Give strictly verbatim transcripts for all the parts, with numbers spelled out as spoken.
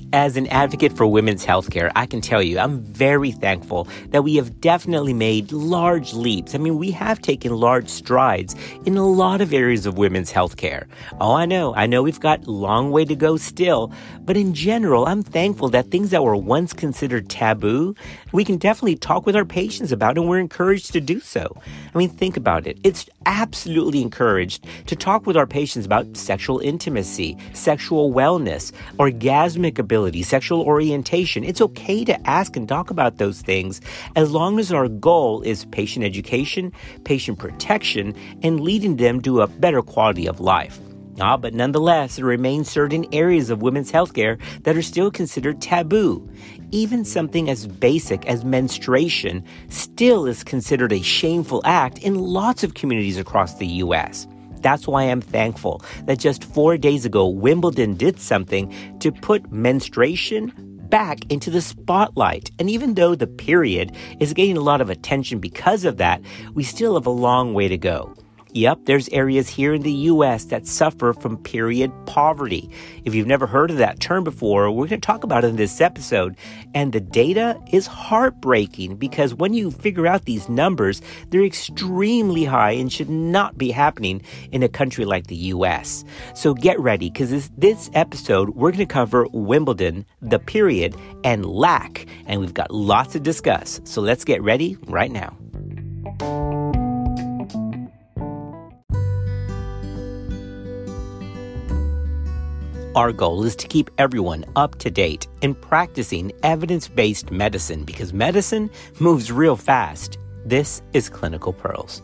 As an advocate for women's healthcare, I can tell you I'm very thankful that we have definitely made large leaps. I mean, we have taken large strides in a lot of areas of women's healthcare. Oh, I know. I know we've got a long way to go still. But in general, I'm thankful that things that were once considered taboo, we can definitely talk with our patients about, and we're encouraged to do so. I mean, think about it. It's absolutely encouraged to talk with our patients about sexual intimacy, sexual wellness, orgasmic ability, sexual orientation. It's okay to ask and talk about those things as long as our goal is patient education, patient protection, and leading them to a better quality of life. Ah, but nonetheless, there remain certain areas of women's healthcare that are still considered taboo. Even something as basic as menstruation still is considered a shameful act in lots of communities across the U S That's why I'm thankful that just four days ago, Wimbledon did something to put menstruation back into the spotlight. And even though the period is getting a lot of attention because of that, we still have a long way to go. Yep, there's areas here in the U S that suffer from period poverty. If you've never heard of that term before, we're going to talk about it in this episode. And the data is heartbreaking because when you figure out these numbers, they're extremely high and should not be happening in a country like the U S. So get ready, because this, this episode, we're going to cover Wimbledon, the period, and lack. And we've got lots to discuss. So let's get ready right now. Our goal is to keep everyone up to date in practicing evidence-based medicine because medicine moves real fast. This is Clinical Pearls.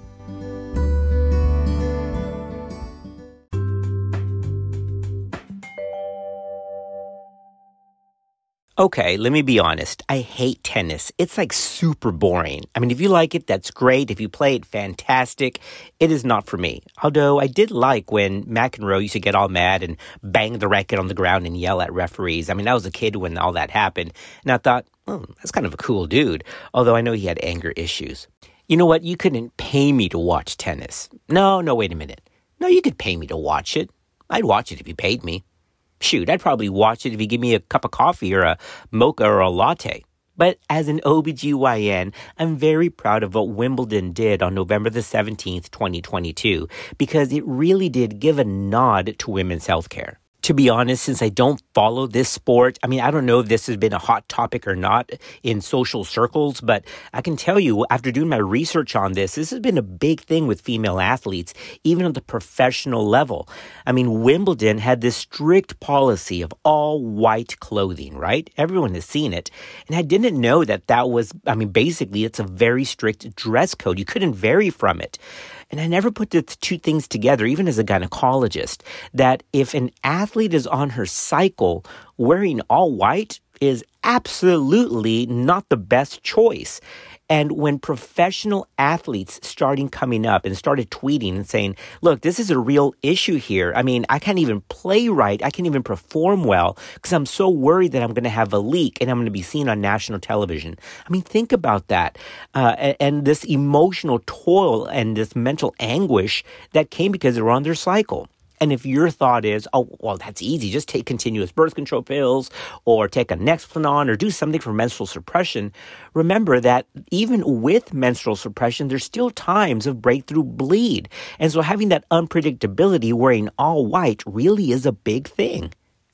Okay, let me be honest. I hate tennis. It's like super boring. I mean, if you like it, that's great. If you play it, fantastic. It is not for me. Although I did like when McEnroe used to get all mad and bang the racket on the ground and yell at referees. I mean, I was a kid when all that happened. And I thought, oh, that's kind of a cool dude. Although I know he had anger issues. You know what? You couldn't pay me to watch tennis. No, no, wait a minute. No, you could pay me to watch it. I'd watch it if you paid me. Shoot, I'd probably watch it if you give me a cup of coffee or a mocha or a latte. But as an O B G Y N, I'm very proud of what Wimbledon did on November the seventeenth, twenty twenty-two, because it really did give a nod to women's healthcare. To be honest, since I don't follow this sport, I mean, I don't know if this has been a hot topic or not in social circles, but I can tell you after doing my research on this, this has been a big thing with female athletes, even at the professional level. I mean, Wimbledon had this strict policy of all white clothing, right? Everyone has seen it. And I didn't know that that was, I mean, basically, it's a very strict dress code. You couldn't vary from it. And I never put the two things together, even as a gynecologist, that if an athlete is on her cycle, wearing all white is absolutely not the best choice. And when professional athletes started coming up and started tweeting and saying, look, this is a real issue here. I mean, I can't even play right. I can't even perform well because I'm so worried that I'm going to have a leak and I'm going to be seen on national television. I mean, think about that. Uh, and, and this emotional toil and this mental anguish that came because they were on their cycle. And if your thought is, oh, well, that's easy, just take continuous birth control pills or take a Nexplanon or do something for menstrual suppression, remember that even with menstrual suppression, there's still times of breakthrough bleed. And so having that unpredictability wearing all white really is a big thing.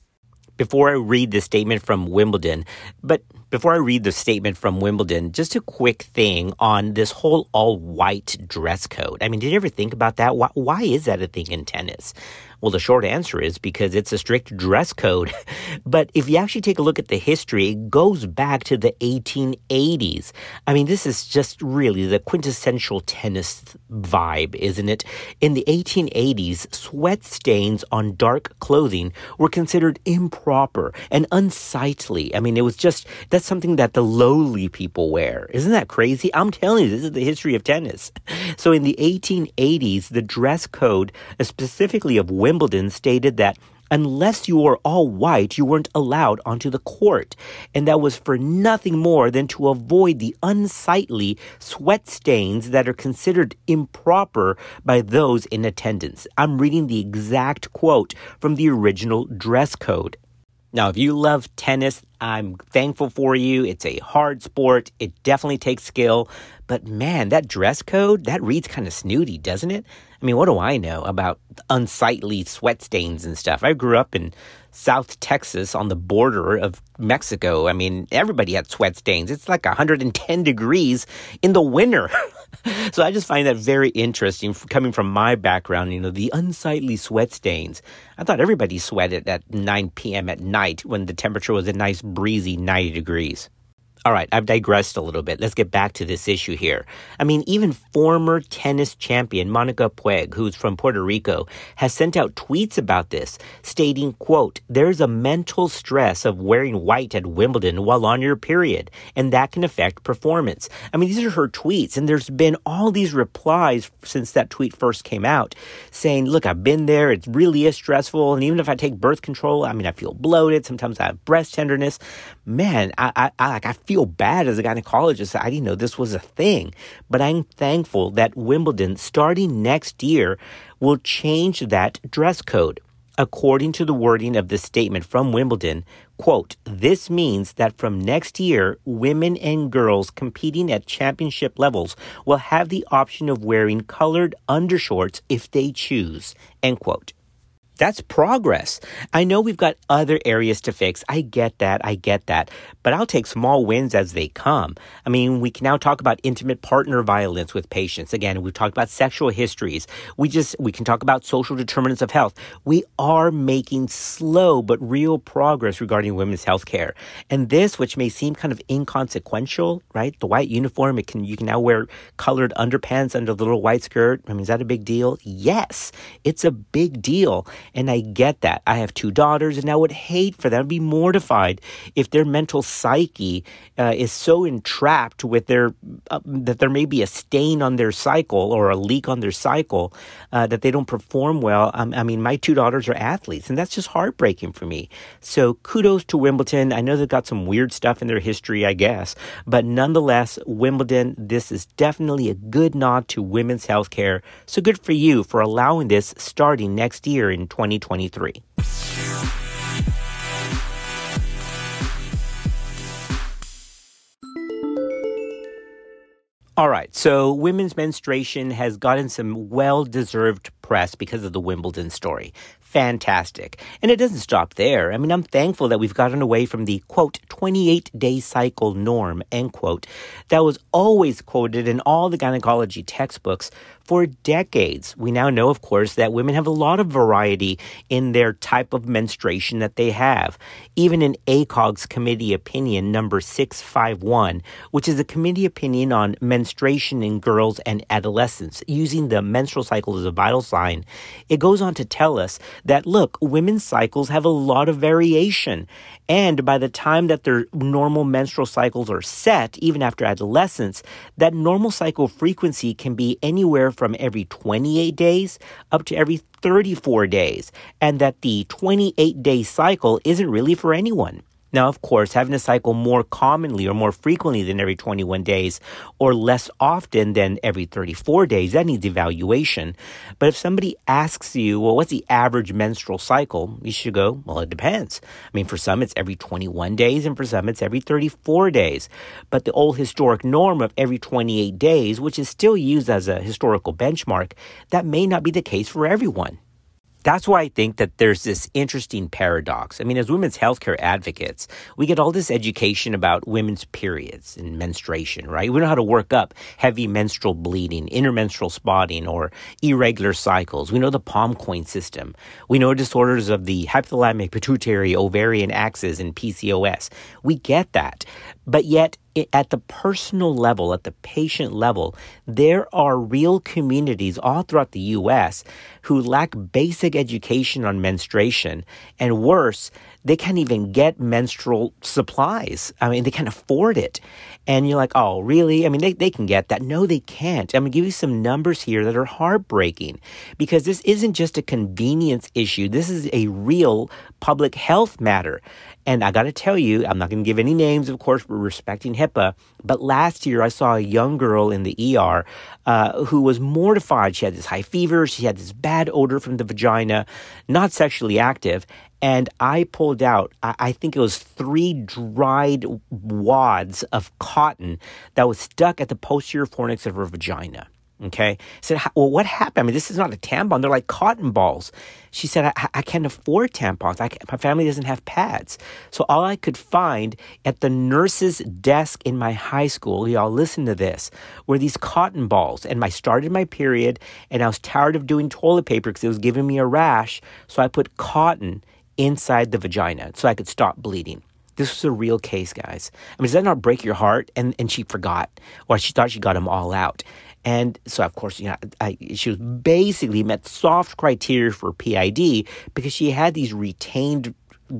Before I read the statement from Wimbledon, but before I read the statement from Wimbledon, just a quick thing on this whole all-white dress code. I mean, did you ever think about that? Why, why is that a thing in tennis? Well, the short answer is because it's a strict dress code. But if you actually take a look at the history, it goes back to the eighteen eighties. I mean, this is just really the quintessential tennis vibe, isn't it? In the eighteen eighties, sweat stains on dark clothing were considered improper and unsightly. I mean, it was just, that's something that the lowly people wear. Isn't that crazy? I'm telling you, this is the history of tennis. So in the eighteen eighties, the dress code, specifically of women, Wimbledon stated that unless you were all white, you weren't allowed onto the court. And that was for nothing more than to avoid the unsightly sweat stains that are considered improper by those in attendance. I'm reading the exact quote from the original dress code. Now, if you love tennis, I'm thankful for you. It's a hard sport. It definitely takes skill. But man, that dress code, that reads kind of snooty, doesn't it? I mean, what do I know about unsightly sweat stains and stuff? I grew up in South Texas on the border of Mexico. I mean, everybody had sweat stains. It's like one hundred ten degrees in the winter. So I just find that very interesting coming from my background, you know, the unsightly sweat stains. I thought everybody sweated at nine p.m. at night when the temperature was a nice breezy ninety degrees. All right, I've digressed a little bit. Let's get back to this issue here. I mean, even former tennis champion Monica Puig, who's from Puerto Rico, has sent out tweets about this, stating, quote, "There's a mental stress of wearing white at Wimbledon while on your period, and that can affect performance." I mean, these are her tweets, and there's been all these replies since that tweet first came out saying, look, I've been there. It really is stressful, and even if I take birth control, I mean, I feel bloated. Sometimes I have breast tenderness. Man, I, I, I like I feel feel bad as a gynecologist. I didn't know this was a thing, but I'm thankful that Wimbledon, starting next year, will change that dress code. According to the wording of the statement from Wimbledon, quote, "This means that from next year, women and girls competing at championship levels will have the option of wearing colored undershorts if they choose," end quote. That's progress. I know we've got other areas to fix. I get that. I get that. But I'll take small wins as they come. I mean, we can now talk about intimate partner violence with patients. Again, we've talked about sexual histories. We just, we can talk about social determinants of health. We are making slow but real progress regarding women's health care. And this, which may seem kind of inconsequential, right? The white uniform, it can, you can now wear colored underpants under the little white skirt. I mean, is that a big deal? Yes, it's a big deal. And I get that. I have two daughters, and I would hate for them to be mortified if their mental psyche uh, is so entrapped with their uh, that there may be a stain on their cycle or a leak on their cycle uh, that they don't perform well. Um, I mean, my two daughters are athletes, and that's just heartbreaking for me. So kudos to Wimbledon. I know they've got some weird stuff in their history, I guess, but nonetheless, Wimbledon, this is definitely a good nod to women's health care. So good for you for allowing this starting next year in twenty twenty-three. All right, so women's menstruation has gotten some well-deserved press because of the Wimbledon story. Fantastic. And it doesn't stop there. I mean, I'm thankful that we've gotten away from the, quote, twenty-eight day cycle norm, end quote, that was always quoted in all the gynecology textbooks for decades. We now know, of course, that women have a lot of variety in their type of menstruation that they have. Even in A C O G's committee opinion number six five one, which is a committee opinion on menstruation in girls and adolescents, using the menstrual cycle as a vital sign, it goes on to tell us that, look, women's cycles have a lot of variation. And by the time that their normal menstrual cycles are set, even after adolescence, that normal cycle frequency can be anywhere from every twenty-eight days up to every thirty-four days. And that the twenty-eight day cycle isn't really for anyone. Now, of course, having a cycle more commonly or more frequently than every twenty-one days or less often than every thirty-four days, that needs evaluation. But if somebody asks you, well, what's the average menstrual cycle? You should go, well, it depends. I mean, for some, it's every twenty-one days, and for some, it's every thirty-four days. But the old historic norm of every twenty-eight days, which is still used as a historical benchmark, that may not be the case for everyone. That's why I think that there's this interesting paradox. I mean, as women's healthcare advocates, we get all this education about women's periods and menstruation, right? We know how to work up heavy menstrual bleeding, intermenstrual spotting, or irregular cycles. We know the palm coin system. We know disorders of the hypothalamic, pituitary, ovarian axis, and P C O S. We get that. But yet, at the personal level, at the patient level, there are real communities all throughout the U S who lack basic education on menstruation. And worse, they can't even get menstrual supplies. I mean, they can't afford it. And you're like, oh, really? I mean, they, they can get that. No, they can't. I'm going to give you some numbers here that are heartbreaking because this isn't just a convenience issue. This is a real public health matter. And I got to tell you, I'm not going to give any names, of course, we're respecting HIPAA. But last year, I saw a young girl in the E R uh, who was mortified. She had this high fever. She had this bad odor from the vagina, not sexually active. And I pulled out, I, I think it was three dried wads of cotton that was stuck at the posterior fornix of her vagina. Okay. I said, well, what happened? I mean, this is not a tampon. They're like cotton balls. She said, I, I can't afford tampons. I, my family doesn't have pads. So all I could find at the nurse's desk in my high school, y'all listen to this, were these cotton balls. And I started my period and I was tired of doing toilet paper because it was giving me a rash. So I put cotton inside the vagina so I could stop bleeding. This was a real case, guys. I mean, does that not break your heart? And and she forgot, or she thought she got them all out. And so, of course, you know, I, she was basically met soft criteria for P I D because she had these retained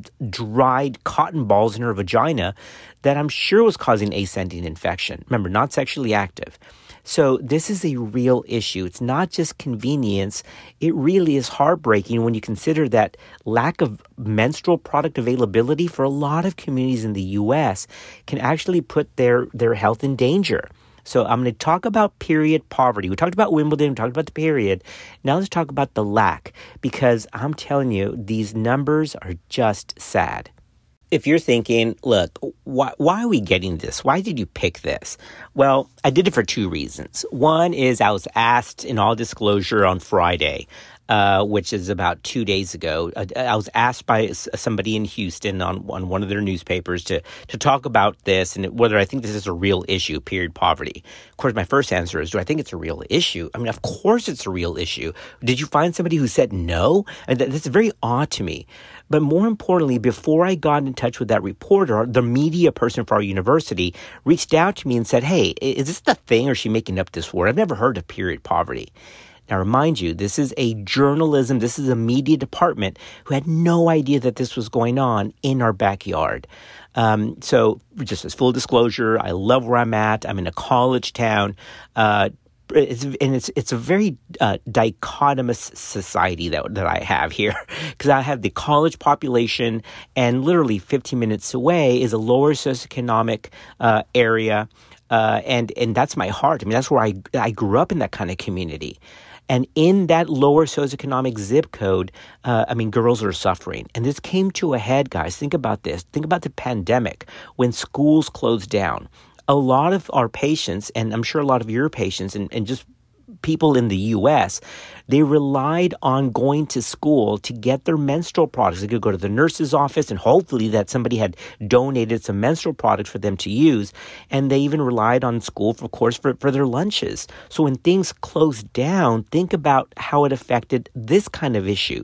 dried cotton balls in her vagina that I'm sure was causing ascending infection. Remember, not sexually active. So this is a real issue. It's not just convenience. It really is heartbreaking when you consider that lack of menstrual product availability for a lot of communities in the U S can actually put their, their health in danger. So I'm going to talk about period poverty. We talked about Wimbledon, we talked about the period. Now let's talk about the lack, because I'm telling you, these numbers are just sad. If you're thinking, look, why, why are we getting this? Why did you pick this? Well, I did it for two reasons. One is I was asked in all disclosure on Friday, uh, which is about two days ago. Uh, I was asked by somebody in Houston on, on one of their newspapers to, to talk about this and whether I think this is a real issue, period poverty. Of course, my first answer is, do I think it's a real issue? I mean, of course it's a real issue. Did you find somebody who said no? And that, that's very odd to me. But more importantly, before I got in touch with that reporter, the media person for our university reached out to me and said, hey, is this the thing or is she making up this word? I've never heard of period poverty. Now, remind you, this is a journalism, this is a media department who had no idea that this was going on in our backyard. Um, so just as full disclosure, I love where I'm at. I'm in a college town. Uh, It's, and it's it's a very uh, dichotomous society that that I have here, because I have the college population, and literally fifteen minutes away is a lower socioeconomic uh, area, uh, and and that's my heart. I mean, that's where I I grew up in that kind of community. And in that lower socioeconomic zip code, uh, I mean, girls are suffering. And this came to a head, guys. Think about this. Think about the pandemic when schools closed down. A lot of our patients, and I'm sure a lot of your patients, and, and just people in the U S, they relied on going to school to get their menstrual products. They could go to the nurse's office and hopefully that somebody had donated some menstrual products for them to use. And they even relied on school, for, of course, for, for their lunches. So when things closed down, think about how it affected this kind of issue.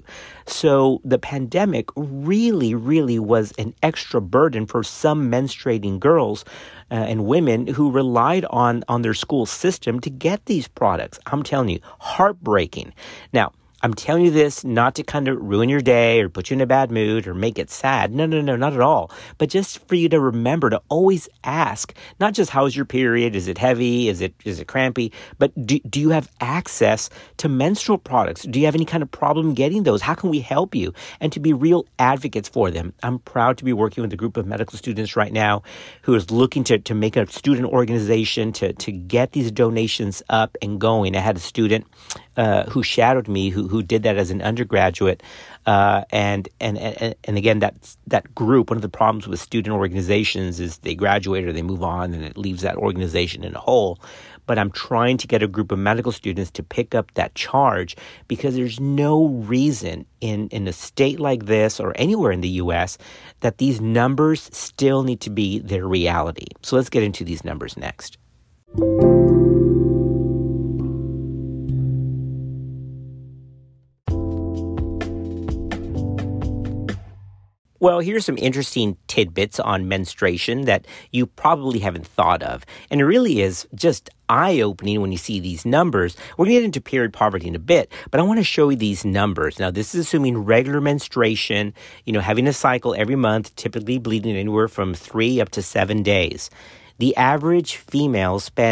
So the pandemic really, really was an extra burden for some menstruating girls uh, and women who relied on, on their school system to get these products. I'm telling you, heartbreaking. Now, I'm telling you this not to kind of ruin your day or put you in a bad mood or make it sad. No, no, no, not at all. But just for you to remember to always ask, not just how's your period? Is it heavy? Is it is it crampy? But do, do you have access to menstrual products? Do you have any kind of problem getting those? How can we help you? And to be real advocates for them. I'm proud to be working with a group of medical students right now who is looking to, to make a student organization to, to get these donations up and going. I had a student uh, who shadowed me who who did that as an undergraduate. Uh, and, and, and, and again, that, that group, one of the problems with student organizations is they graduate or they move on and it leaves that organization in a hole. But I'm trying to get a group of medical students to pick up that charge because there's no reason in, in a state like this or anywhere in the U S that these numbers still need to be their reality. So let's get into these numbers next. Well, here's some interesting tidbits on menstruation that you probably haven't thought of. And it really is just eye-opening when you see these numbers. We're going to get into period poverty in a bit, but I want to show you these numbers. Now, this is assuming regular menstruation, you know, having a cycle every month, typically bleeding anywhere from three up to seven days. The average female spends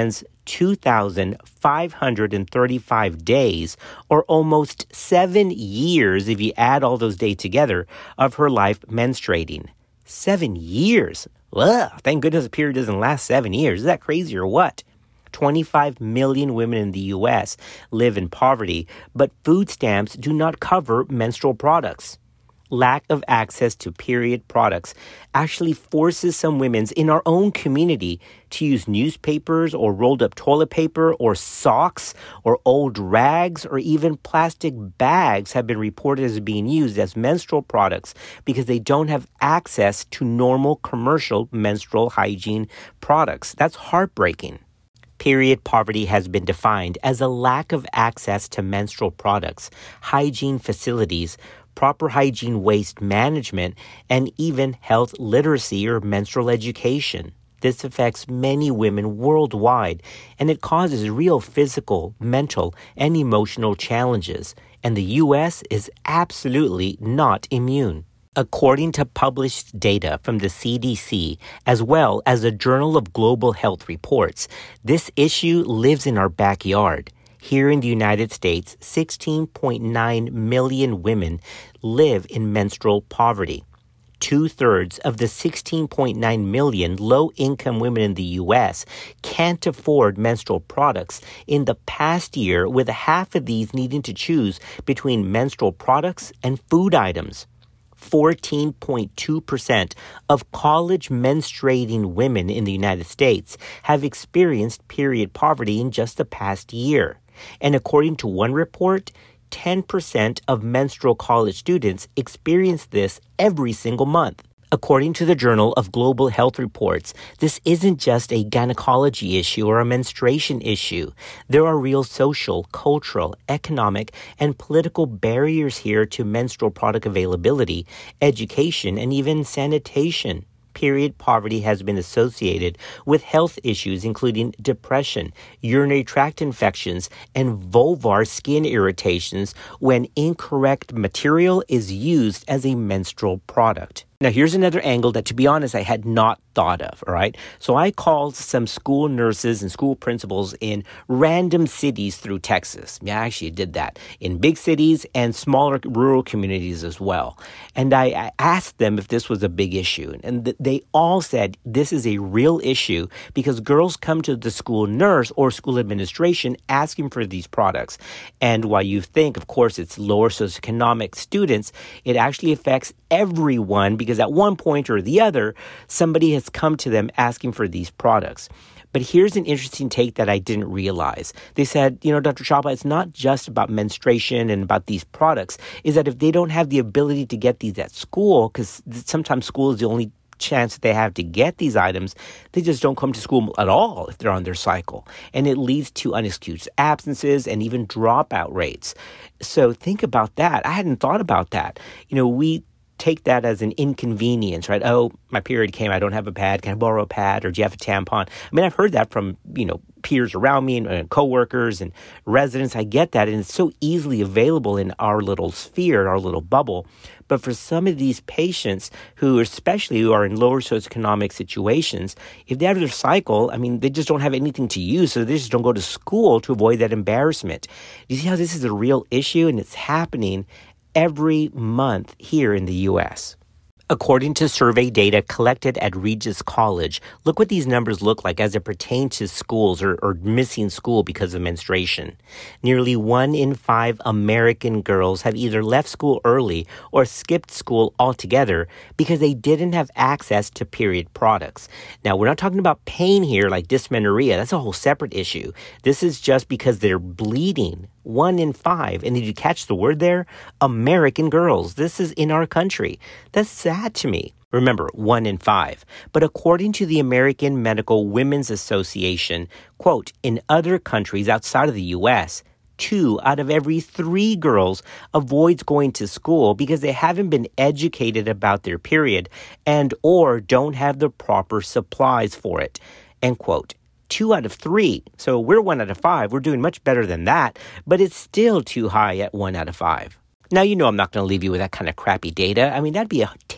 two thousand five hundred thirty-five days, or almost seven years if you add all those days together, of her life menstruating. Seven years? Ugh, thank goodness the period doesn't last seven years. Is that crazy or what? twenty-five million women in the U S live in poverty, but food stamps do not cover menstrual products. Lack of access to period products actually forces some women in our own community to use newspapers or rolled up toilet paper or socks or old rags or even plastic bags have been reported as being used as menstrual products because they don't have access to normal commercial menstrual hygiene products. That's heartbreaking. Period poverty has been defined as a lack of access to menstrual products, hygiene facilities, proper hygiene waste management, and even health literacy or menstrual education. This affects many women worldwide, and it causes real physical, mental, and emotional challenges. And the U S is absolutely not immune. According to published data from the C D C, as well as the Journal of Global Health reports, this issue lives in our backyard. Here in the United States, sixteen point nine million women live in menstrual poverty. Two-thirds of the sixteen point nine million low-income women in the U S can't afford menstrual products in the past year, with half of these needing to choose between menstrual products and food items. fourteen point two percent of college menstruating women in the United States have experienced period poverty in just the past year. And according to one report, ten percent of menstrual college students experience this every single month. According to the Journal of Global Health reports, this isn't just a gynecology issue or a menstruation issue. There are real social, cultural, economic, and political barriers here to menstrual product availability, education, and even sanitation. Period poverty has been associated with health issues including depression, urinary tract infections, and vulvar skin irritations when incorrect material is used as a menstrual product. Now, here's another angle that, to be honest, I had not thought of, all right? So I called some school nurses and school principals in random cities through Texas. Yeah, I actually did that in big cities and smaller rural communities as well. And I, I asked them if this was a big issue. And th- they all said this is a real issue because girls come to the school nurse or school administration asking for these products. And while you think, of course, it's lower socioeconomic students, it actually affects everyone because at one point or the other, somebody has come to them asking for these products. But here's an interesting take that I didn't realize. They said, you know, Doctor Chapa, it's not just about menstruation and about these products, is that if they don't have the ability to get these at school, because sometimes school is the only chance that they have to get these items, they just don't come to school at all if they're on their cycle. And it leads to unexcused absences and even dropout rates. So think about that. I hadn't thought about that. You know, we take that as an inconvenience, right? Oh, my period came, I don't have a pad. Can I borrow a pad? Or do you have a tampon? I mean, I've heard that from, you know, peers around me and, and coworkers and residents. I get that. And it's so easily available in our little sphere, our little bubble. But for some of these patients who, especially who are in lower socioeconomic situations, if they have their cycle, I mean, they just don't have anything to use. So they just don't go to school to avoid that embarrassment. You see how this is a real issue and it's happening every month here in the U S. According to survey data collected at Regis College, look what these numbers look like as it pertains to schools or, or missing school because of menstruation. Nearly one in five American girls have either left school early or skipped school altogether because they didn't have access to period products. Now, we're not talking about pain here like dysmenorrhea. That's a whole separate issue. This is just because they're bleeding. One in five. And did you catch the word there? American girls. This is in our country. That's sad to me. Remember, one in five. But according to the American Medical Women's Association, quote, in other countries outside of the U S, two out of every three girls avoids going to school because they haven't been educated about their period and or don't have the proper supplies for it, end quote. Two out of three. So we're one out of five. We're doing much better than that, but it's still too high at one out of five. Now, you know I'm not going to leave you with that kind of crappy data. I mean, that'd be a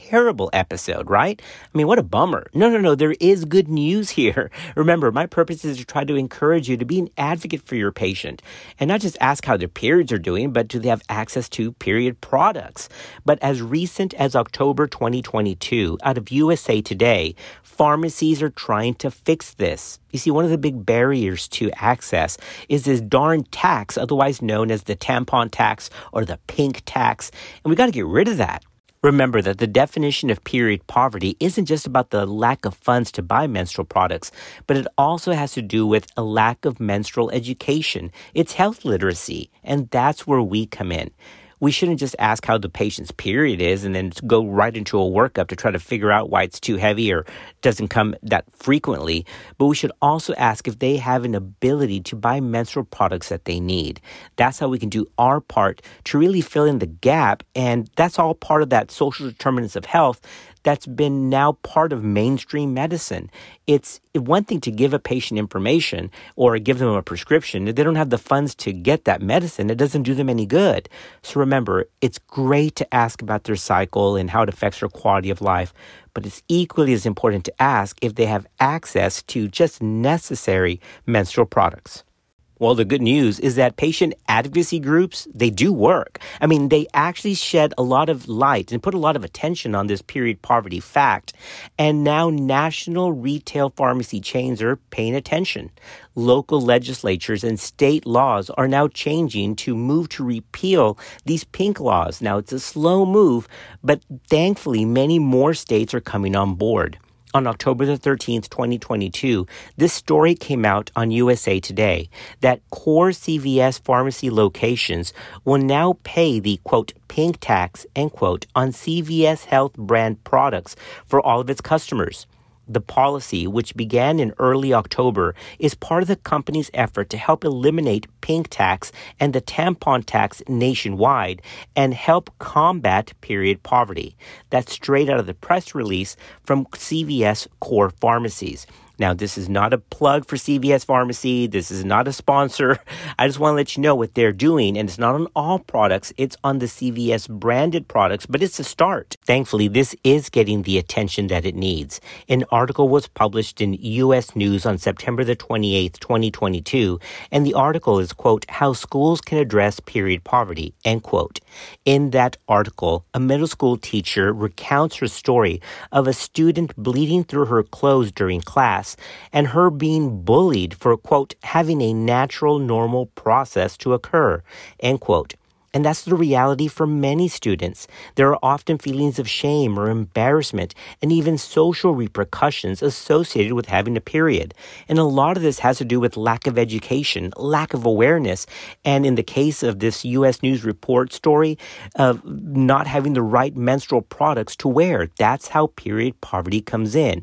terrible episode, right? I mean, what a bummer. No, no, no, there is good news here. Remember, my purpose is to try to encourage you to be an advocate for your patient and not just ask how their periods are doing, but do they have access to period products? But as recent as October twenty twenty-two, out of U S A Today, pharmacies are trying to fix this. You see, one of the big barriers to access is this darn tax, otherwise known as the tampon tax or the pink tax, and we got to get rid of that. Remember that the definition of period poverty isn't just about the lack of funds to buy menstrual products, but it also has to do with a lack of menstrual education. It's health literacy, and that's where we come in. We shouldn't just ask how the patient's period is and then go right into a workup to try to figure out why it's too heavy or doesn't come that frequently. But we should also ask if they have an ability to buy menstrual products that they need. That's how we can do our part to really fill in the gap. And that's all part of that social determinants of health that's been now part of mainstream medicine. It's one thing to give a patient information or give them a prescription. If they don't have the funds to get that medicine, it doesn't do them any good. So remember, it's great to ask about their cycle and how it affects their quality of life, but it's equally as important to ask if they have access to just necessary menstrual products. Well, the good news is that patient advocacy groups, they do work. I mean, they actually shed a lot of light and put a lot of attention on this period poverty fact. And now national retail pharmacy chains are paying attention. Local legislatures and state laws are now changing to move to repeal these pink laws. Now, it's a slow move, but thankfully, many more states are coming on board. On October the thirteenth, twenty twenty-two, this story came out on U S A Today that core C V S pharmacy locations will now pay the, quote, pink tax, end quote, on C V S Health brand products for all of its customers. The policy, which began in early October, is part of the company's effort to help eliminate pink tax and the tampon tax nationwide and help combat period poverty. That's straight out of the press release from C V S Core Pharmacies. Now, this is not a plug for C V S Pharmacy. This is not a sponsor. I just want to let you know what they're doing. And it's not on all products. It's on the C V S branded products, but it's a start. Thankfully, this is getting the attention that it needs. An article was published in U S News on September the twenty-eighth, twenty twenty-two. And the article is, quote, how schools can address period poverty, end quote. In that article, a middle school teacher recounts her story of a student bleeding through her clothes during class and her being bullied for, quote, having a natural, normal process to occur, end quote. And that's the reality for many students. There are often feelings of shame or embarrassment and even social repercussions associated with having a period. And a lot of this has to do with lack of education, lack of awareness, and in the case of this U S News Report story, of not having the right menstrual products to wear. That's how period poverty comes in.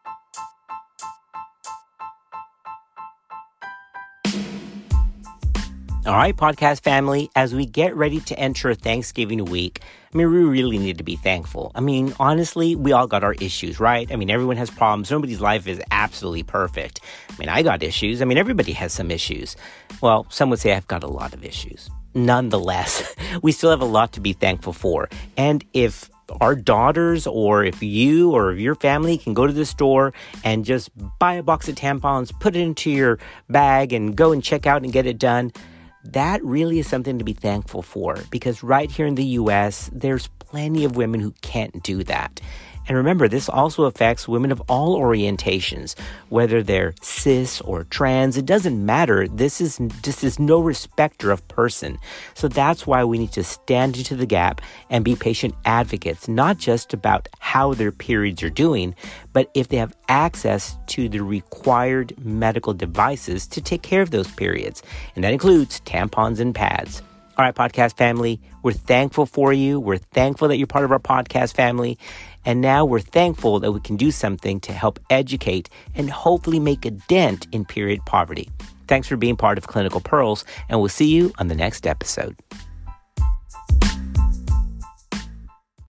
All right, podcast family, as we get ready to enter Thanksgiving week, I mean, we really need to be thankful. I mean, honestly, we all got our issues, right? I mean, everyone has problems. Nobody's life is absolutely perfect. I mean, I got issues. I mean, everybody has some issues. Well, some would say I've got a lot of issues. Nonetheless, we still have a lot to be thankful for. And if our daughters or if you or your family can go to the store and just buy a box of tampons, put it into your bag and go and check out and get it done, that really is something to be thankful for, because right here in the U S, there's plenty of women who can't do that. And remember, this also affects women of all orientations, whether they're cis or trans. It doesn't matter. This is this is no respecter of person. So that's why we need to stand into the gap and be patient advocates, not just about how their periods are doing, but if they have access to the required medical devices to take care of those periods. And that includes tampons and pads. All right, podcast family, we're thankful for you. We're thankful that you're part of our podcast family. And now we're thankful that we can do something to help educate and hopefully make a dent in period poverty. Thanks for being part of Clinical Pearls, and we'll see you on the next episode.